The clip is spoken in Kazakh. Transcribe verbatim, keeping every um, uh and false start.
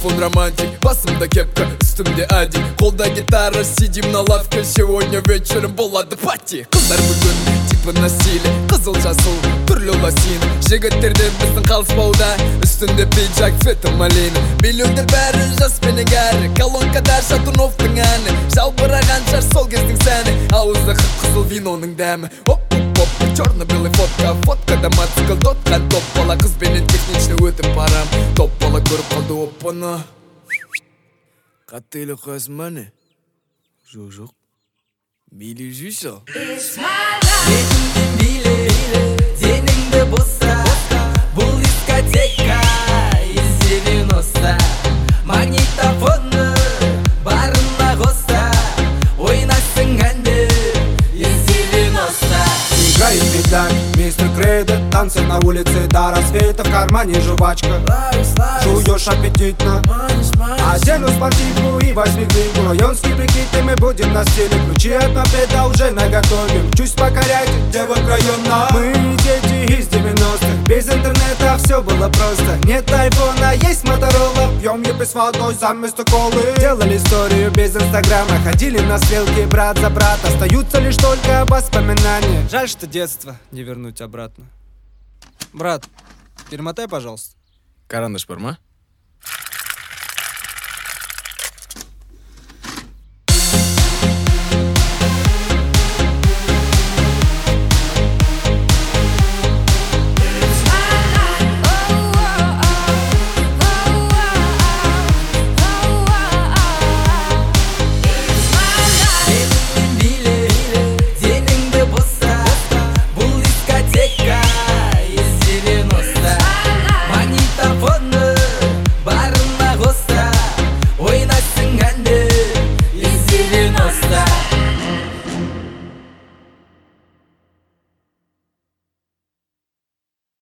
Телефон романтик, басымда кепка, үстімде ади, қолда гитара, сидим на лавке. Сегодня вечером болады пати. Қыздар бүгін типа на стиле, қызыл жасыл түрлі лосин. Жігіттерден біздің қалыспауда, үстінде пиджак, цвета малина. Билеуде бәрі жас пенен кәрі, колонкада Шатуновтың әні. Жалбыраған шаш сол кездің сәні, ауызда қып-қызыл виноның дәмі. Оп-оп-оп, черно-белый фотка, фоткада мотоцикл тотқан топ бала. Қызбенен техничный өтіп барам, топ бала көріп қалды оппаны. Қатты елі қойсын мәне? Жоқ, жоқ. Мейлі жүйсі. Бетіңді биле, деніңді боса, бұл дискотека из девяносто. Магнитофоны барына қоса, ойнайсың әнді из девяносто. Играет педаль, мистер Кредо, танцы на улице до рассвета. В кармане жвачка, жуешь аппетитно. Одену спортивку и возьми книгу. Районский прикид, и мы будем на стиле. Ключи от мопеда уже наготове. Чуть покорять девок района. Мы дети из девяностых, без интернета все было просто. Нет айфона, есть моторола. Пьем епи с водой заместо колы. Делали историю без инстаграма, ходили на стрелки брат за брат. Остаются лишь только воспоминания. Жаль, что детство не вернуть обратно. Брат, перемотай, пожалуйста. Карандаш бар ма?